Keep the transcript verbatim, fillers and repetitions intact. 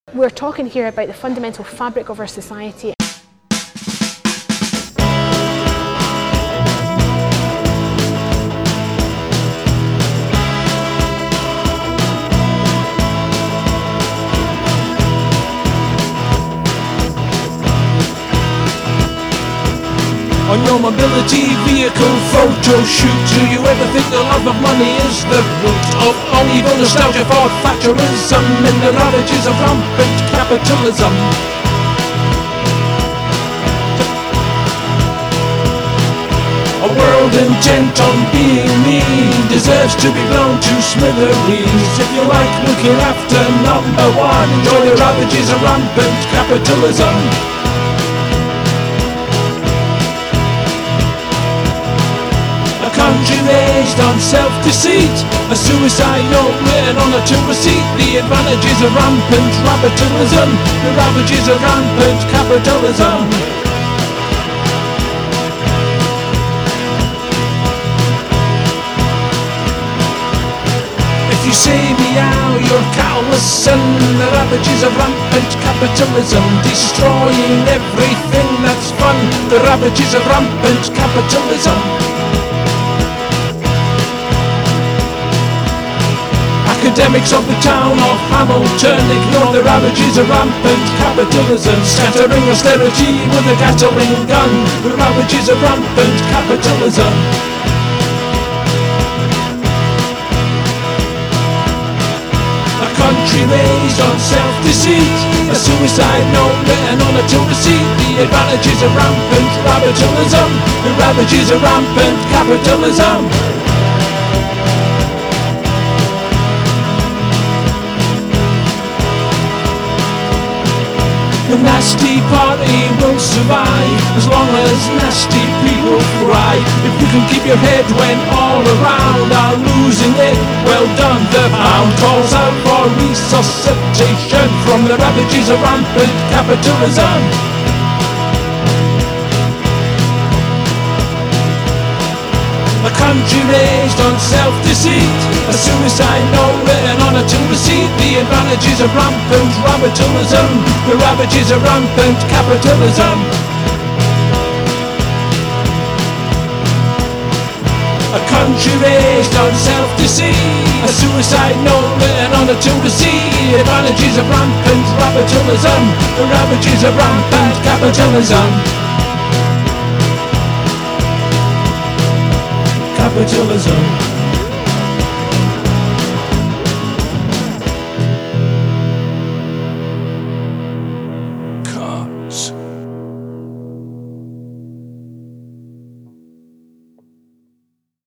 We're talking here about the fundamental fabric of our society. On your mobility vehicle photo shoot, do you ever think the love of money is the root of all evil? Nostalgia for Thatcherism and the ravages of rampant capitalism. A world intent on being mean deserves to be blown to smithereens. If you like looking after number one, enjoy the ravages of rampant capitalism. Country raised on self-deceit, a suicide note written on a tomb receipt. The advantages of rampant capitalism, the ravages of rampant capitalism. If you say meow, you're a callous son. The ravages of rampant capitalism, destroying everything that's fun. The ravages of rampant capitalism. Academics of the town of Hamilton ignore the ravages of rampant capitalism, scattering austerity with a Gatling gun. The ravages of rampant capitalism. A country raised on self-deceit, a suicide note written on a tomb receipt. The advantages of rampant capitalism, the ravages of rampant capitalism. The nasty party will survive as long as nasty people thrive. If you can keep your head when all around are losing it, well done. The pound calls out for resuscitation from the ravages of rampant capitalism. A country raised on self-deceit, a suicide note written on a tomb receipt. The advantages of rampant capitalism, the ravages of rampant capitalism. A country raised on self-deceit, a suicide note written on a tomb receipt. The advantages of rampant capitalism, the ravages of rampant capitalism. Capitalism.